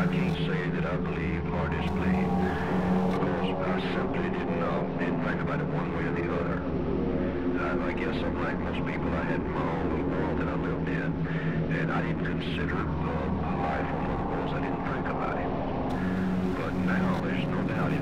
I can't say that I believed or disbelieved because I simply didn't think about it one way or the other. I guess I'm like most people. I had my own little world that I lived in, and I didn't consider life on other worlds. I didn't think about it. But now there's no doubt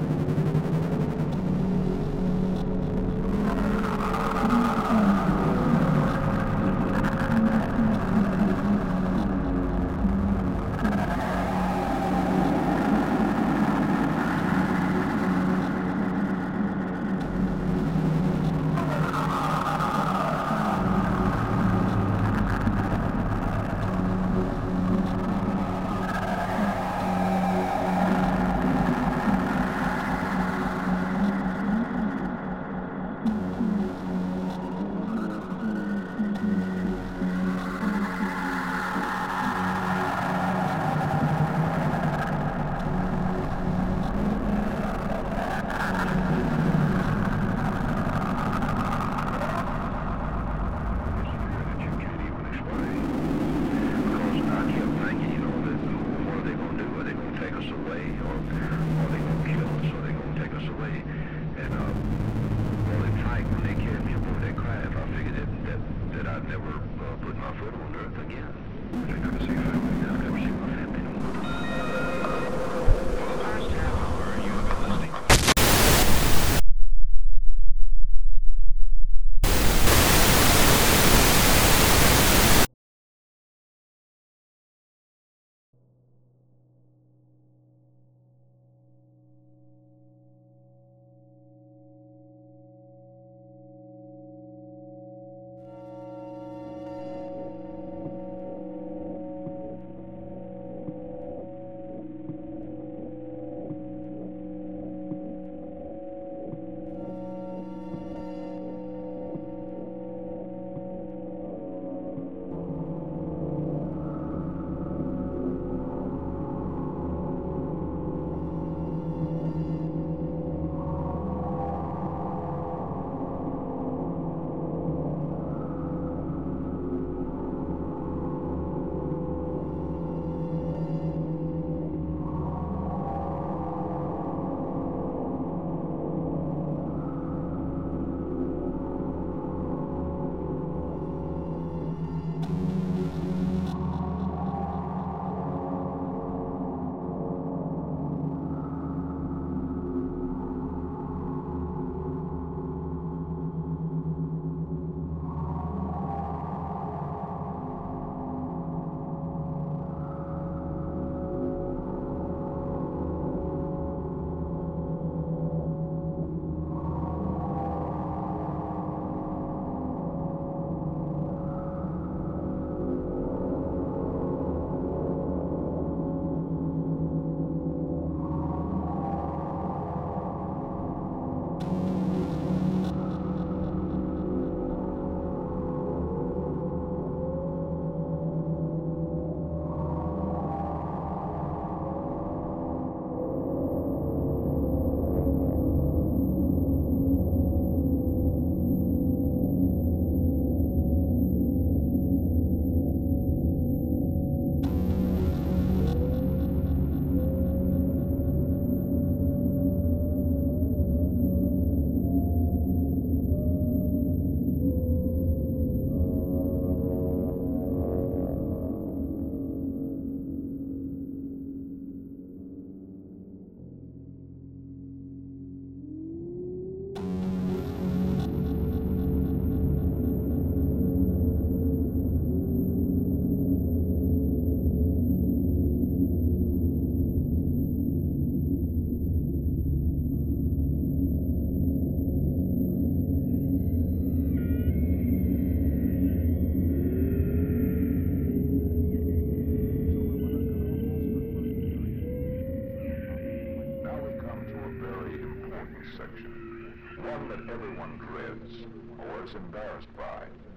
section, one that everyone dreads or is embarrassed by.